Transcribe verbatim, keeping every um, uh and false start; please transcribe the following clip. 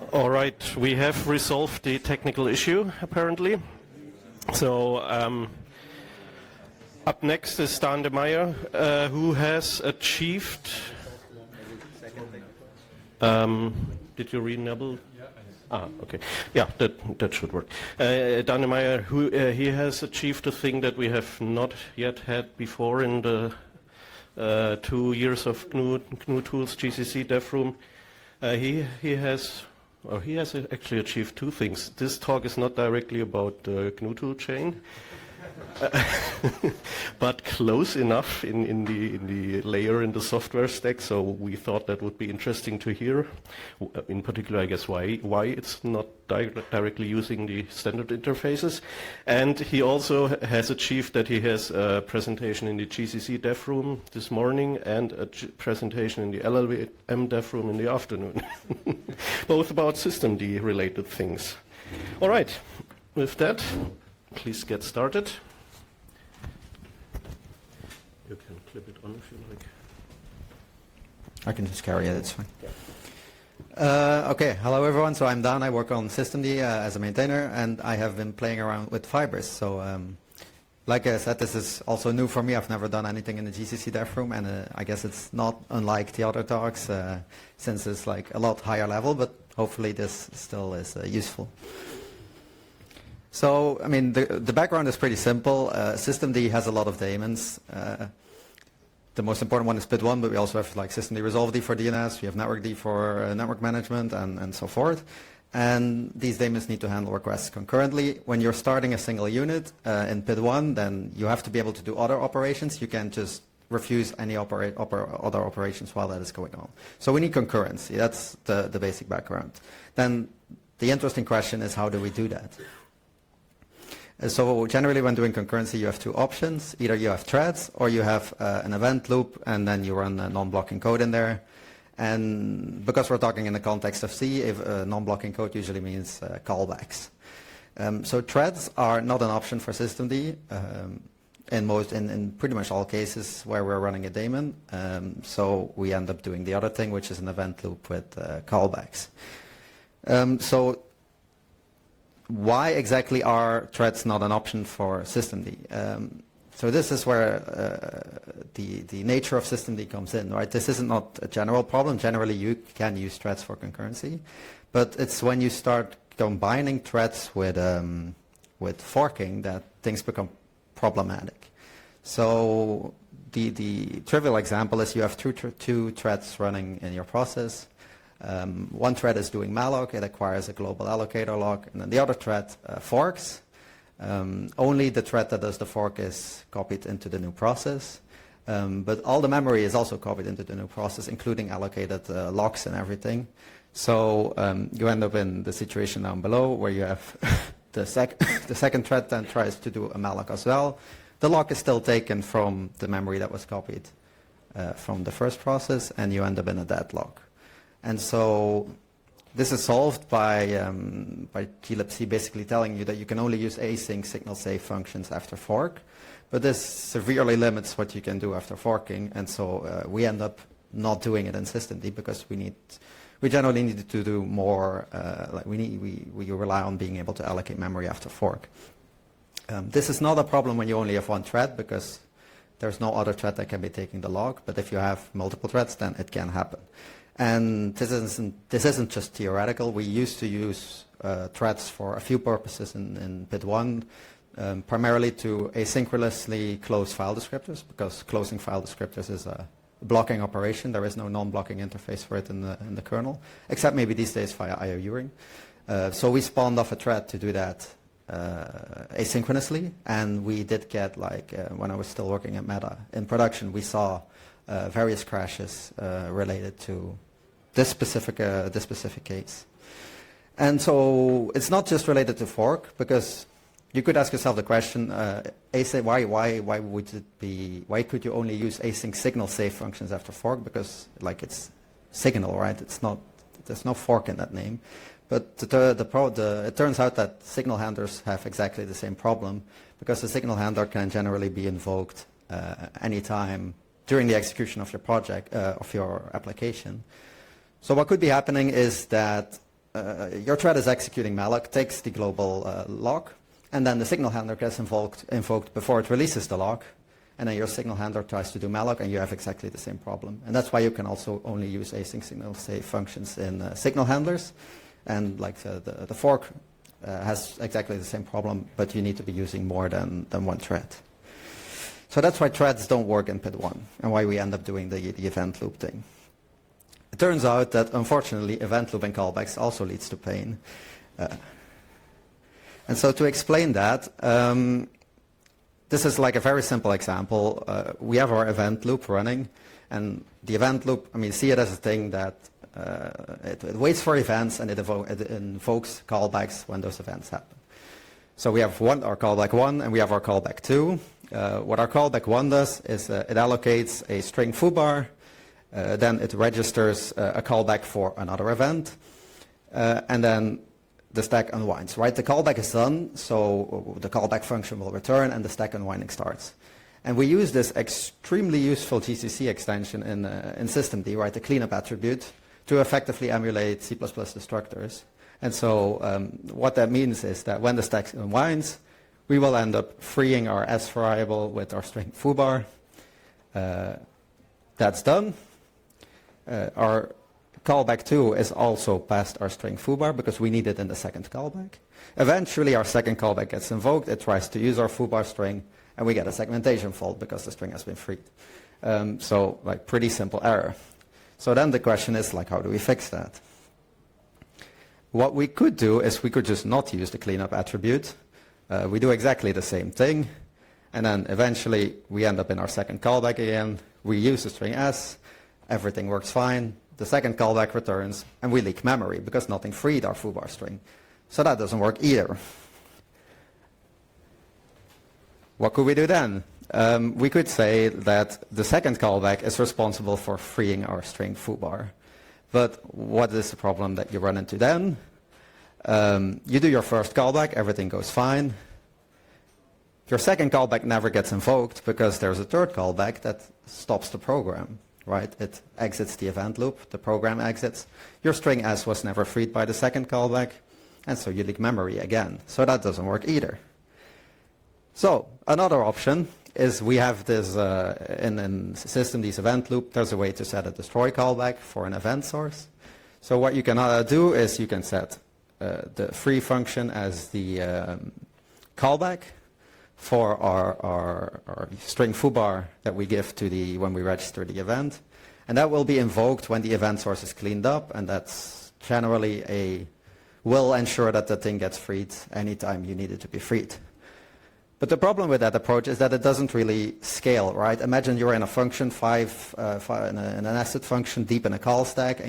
All right, we have resolved the technical issue, apparently. So, um, up next is Dan de Meyer, uh, who has achieved... Um, did you read Nebel? Ah, okay. Yeah, that that should work. Uh, Dan de Meyer, who uh, he has achieved a thing that we have not yet had before in the uh, two years of G N U, G N U Tools G C C Dev Room. Uh, he he has, or he has actually achieved two things. This talk is not directly about the G N U tool chain, but close enough in, in the in the layer in the software stack. So we thought that would be interesting to hear. In particular, I guess why why it's not di directly using the standard interfaces. And he also has achieved that he has a presentation in the G C C Dev Room this morning and a G presentation in the L L V M Dev Room in the afternoon, both about systemd related things. All right, with that, please get started. You can clip it on if you like. I can just carry it, it's fine. Uh, okay, hello everyone. So I'm Dan, I work on systemd uh, as a maintainer, and I have been playing around with Fibrous. So um, like I said, this is also new for me. I've never done anything in the G C C Dev Room, and uh, I guess it's not unlike the other talks uh, since it's like a lot higher level, but hopefully this still is uh, useful. So, I mean, the, the background is pretty simple. Uh, systemd has a lot of daemons. Uh, the most important one is P I D one, but we also have like systemd resolved for D N S, we have networkd for uh, network management, and, and so forth. And these daemons need to handle requests concurrently. When you're starting a single unit uh, in P I D one, then you have to be able to do other operations. You can't just refuse any opera oper other operations while that is going on. So we need concurrency. That's the, the basic background. Then the interesting question is, how do we do that? So generally when doing concurrency, you have two options. Either you have threads or you have uh, an event loop, and then you run uh, non-blocking code in there. And because we're talking in the context of C, if uh, non-blocking code usually means uh, callbacks. Um, so threads are not an option for systemd um, in most, in, in pretty much all cases where we're running a daemon. Um, so we end up doing the other thing, which is an event loop with uh, callbacks. Um, so why exactly are threads not an option for systemd? Um, so this is where uh, the, the nature of systemd comes in, right? This is not a general problem. Generally, you can use threads for concurrency, but it's when you start combining threads with, um, with forking that things become problematic. So the, the trivial example is you have two, two threads running in your process. Um, one thread is doing malloc, it acquires a global allocator lock, and then the other thread uh, forks. Um, only the thread that does the fork is copied into the new process, um, but all the memory is also copied into the new process, including allocated uh, locks and everything. So um, you end up in the situation down below where you have the, sec the second thread then tries to do a malloc as well. The lock is still taken from the memory that was copied uh, from the first process, and you end up in a deadlock. And so this is solved by, um, by glibc basically telling you that you can only use async signal save functions after fork, but this severely limits what you can do after forking, and so uh, we end up not doing it in systemd because we need, we generally need to do more, uh, like we, need, we, we rely on being able to allocate memory after fork. Um, this is not a problem when you only have one thread because there's no other thread that can be taking the log, but if you have multiple threads, then it can happen. And this isn't, this isn't just theoretical. We used to use uh, threads for a few purposes in, in P I D one, um, primarily to asynchronously close file descriptors, because closing file descriptors is a blocking operation. There is no non-blocking interface for it in the, in the kernel, except maybe these days via I O uring. Uh, so we spawned off a thread to do that uh, asynchronously, and we did get, like, uh, when I was still working at Meta, in production, we saw uh, various crashes uh, related to this specific, uh, this specific case. And so it's not just related to fork, because you could ask yourself the question, uh, async, why, why, why would it be, why could you only use async signal save functions after fork? Because like it's signal, right? It's not, there's no fork in that name. But the, the pro, the, it turns out that signal handlers have exactly the same problem, because the signal handler can generally be invoked uh, anytime during the execution of your project, uh, of your application. So what could be happening is that uh, your thread is executing malloc, takes the global uh, lock, and then the signal handler gets invoked, invoked before it releases the lock, and then your signal handler tries to do malloc, and you have exactly the same problem. And that's why you can also only use async signal save functions in uh, signal handlers, and like uh, the, the fork uh, has exactly the same problem, but you need to be using more than, than one thread. So that's why threads don't work in P I D one, and why we end up doing the, the event loop thing. It turns out that, unfortunately, event loop and callbacks also leads to pain. Uh, and so to explain that, um, this is like a very simple example. Uh, we have our event loop running, and the event loop, I mean, see it as a thing that uh, it, it waits for events, and it, evo it invokes callbacks when those events happen. So we have one, our callback one, and we have our callback two. Uh, what our callback one does is uh, it allocates a string foobar, uh, then it registers uh, a callback for another event, uh, and then the stack unwinds, right? The callback is done, so the callback function will return and the stack unwinding starts. And we use this extremely useful G C C extension in, uh, in systemd, right, the cleanup attribute, to effectively emulate C plus plus destructors. And so um, what that means is that when the stack unwinds, we will end up freeing our S variable with our string foobar. Uh, that's done. Uh, our callback two is also past our string foobar because we need it in the second callback. Eventually, our second callback gets invoked. It tries to use our foobar string, and we get a segmentation fault because the string has been freed. Um, so, like, pretty simple error. So then the question is, like, how do we fix that? What we could do is we could just not use the cleanup attribute. Uh, we do exactly the same thing, and then eventually we end up in our second callback again. We use the string S, everything works fine. The second callback returns, and we leak memory because nothing freed our foobar string. So that doesn't work either. What could we do then? Um, we could say that the second callback is responsible for freeing our string foobar. But what is the problem that you run into then? Um, you do your first callback, everything goes fine. Your second callback never gets invoked because there's a third callback that stops the program, right? It exits the event loop, the program exits. Your string S was never freed by the second callback, and so you leak memory again. So that doesn't work either. So another option is we have this, uh, in, in systemd event loop, there's a way to set a destroy callback for an event source. So what you can uh, do is you can set uh, the free function as the um, callback for our, our, our string foobar that we give to the, when we register the event. And that will be invoked when the event source is cleaned up, and that's generally a, will ensure that the thing gets freed anytime you need it to be freed. But the problem with that approach is that it doesn't really scale, right? Imagine you're in a function, five, uh, five in, a, in an nested function deep in a call stack,